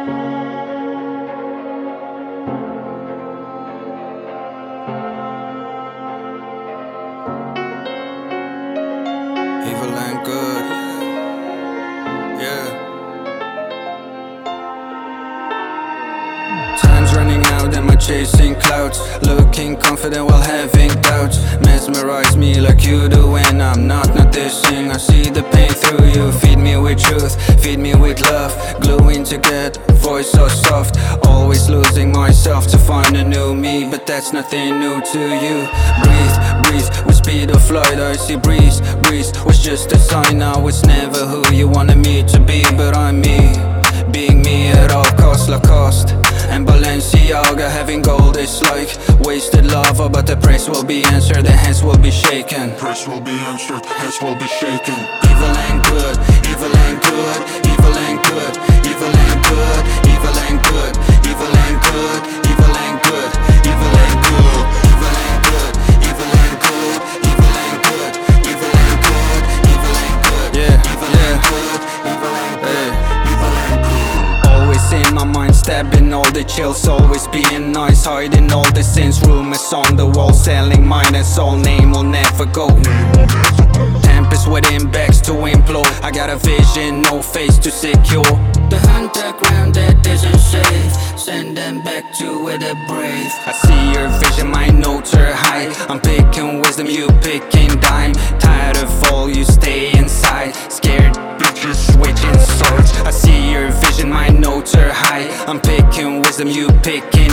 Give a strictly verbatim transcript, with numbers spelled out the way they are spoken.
Evil and good, yeah. Time's running out and I'm chasing clouds, looking confident while having doubts. Mesmerize me like you do when I'm not noticing. I see the pain through you. Feed me with truth, feed me with love. Gluing together, voice so soft. Always losing myself to find a new me, but that's nothing new to you. Breathe, breathe, with speed of light I see breeze, breeze was just a sign. Now it's never who you wanted me to be, but I'm me, being me at all costs, Lacoste and Balenciaga. Having gold is like wasted lava, but the price will be answered, the hands will be shaken. Price will be answered, hands will be shaken. Evil and good, evil and good, evil and good, evil and good, evil and good, evil and good, evil and good, evil and good, evil and good, evil and good, evil and good, evil and good, evil and good, yeah, evil and good, evil and good, evil and good. Always in my mind, stabbing all the chills, always being nice, hiding all the sins. Rumors on the wall, selling mine and soul. Name will never go. Tempest within bags to implode. I got a vision, no face to secure. The underground that isn't safe, send them back to where they're brave. I see your vision, my notes are high. I'm picking wisdom, you picking dime. Tired of all, you stay inside. Scared bitches switching swords. I see your vision, my notes are high. I'm picking wisdom, you picking